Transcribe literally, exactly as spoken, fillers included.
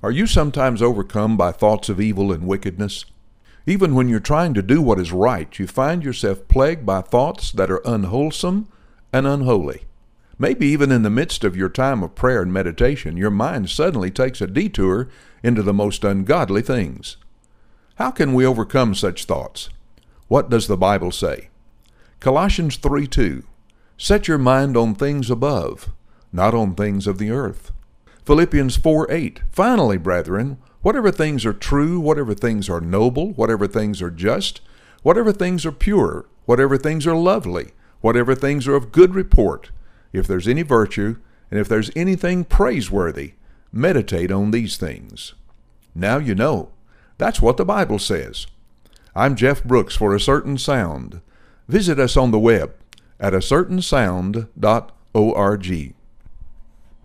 Are you sometimes overcome by thoughts of evil and wickedness? Even when you're trying to do what is right, you find yourself plagued by thoughts that are unwholesome and unholy. Maybe even in the midst of your time of prayer and meditation, your mind suddenly takes a detour into the most ungodly things. How can we overcome such thoughts? What does the Bible say? Colossians three two, set your mind on things above, not on things of the earth. Philippians four eight, finally, brethren, whatever things are true, whatever things are noble, whatever things are just, whatever things are pure, whatever things are lovely, whatever things are of good report, if there's any virtue, and if there's anything praiseworthy, meditate on these things. Now you know. That's what the Bible says. I'm Jeff Brooks for A Certain Sound. Visit us on the web at a certain sound dot org.